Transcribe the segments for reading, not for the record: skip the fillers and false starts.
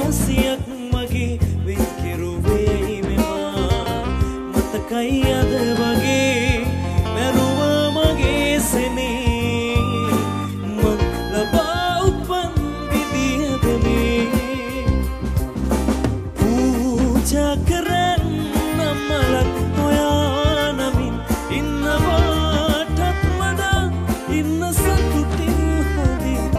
කාසියක් මගේ වෙන් කෙරුවේ මෙමා මතකයි අද වගේ මැරුවා මගේ සෙනේ මං ලබා උපන් විදියද මේ පූජා කරන්න මලක් හොයා නමින් ඉන්නවාටත් වඩා ඉන්න සතුටින් හොඳින්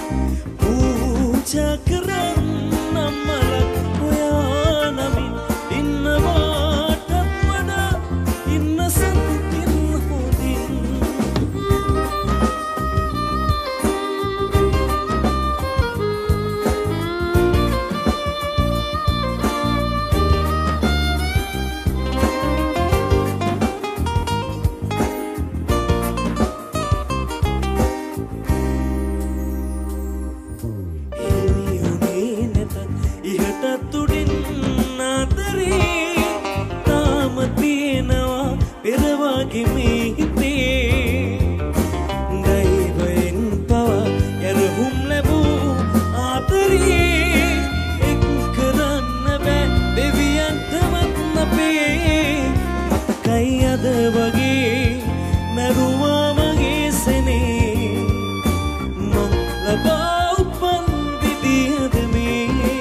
පූජා කරන්න මලක් හොයා නමින් ඉන්නවාටත් වඩා ඉන්න සතුටින් හොඳින් ඉහටත් උඩින් අතරේ තාම තියෙනවා පෙර වගේ මේ හිතේ දෛවයෙන් පවා යරහුම් ලැබූ ආතරේ එක් කරන්න බෑ දෙවියන්ටවත් අපේ මතකයි අද වගේ මැරුවා මගේ සෙනේ මං ලබා උපන් විදියද මේ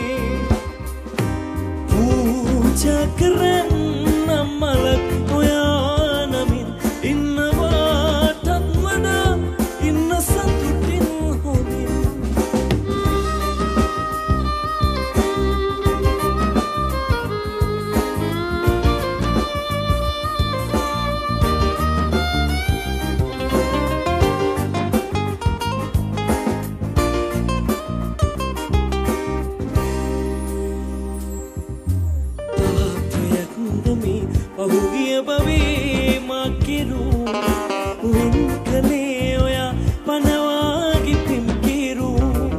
පූජා කරන්න මලක් හොයා නමින් ඉන්නවාටත් වඩා ඉන්න සතුටින් හොඳින් පහුගිය බවේ මක්කිරු වෙන් කළේ ඔයා පනවාගි පිම් කිරු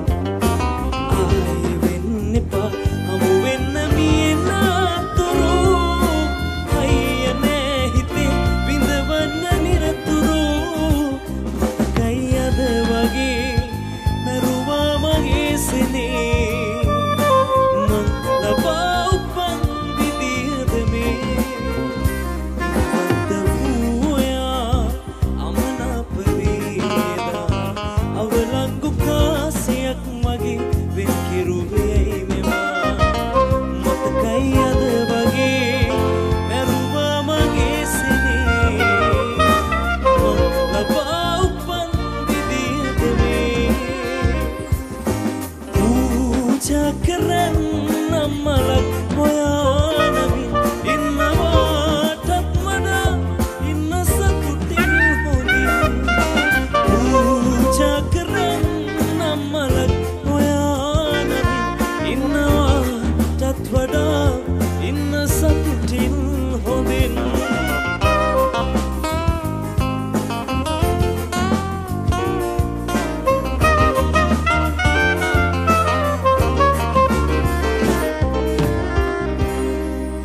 ආයෙ වෙන්න එපා හමු වෙන්න මියෙන අතුරු අයිය නෑ හිතේ විඳවන්න නිරතුරු මතකයි අද වගේ මැරුවා මගේ සෙනේ මං ලබා උපන් විදියද මේ මගේ වෙන් කෙරුවේ මෙමා මතකයි අද වගේ මැරුවා මගේ සෙනේ මං ලබා උපන් විදියද මේ පූජා කරන්න මලක් හොයා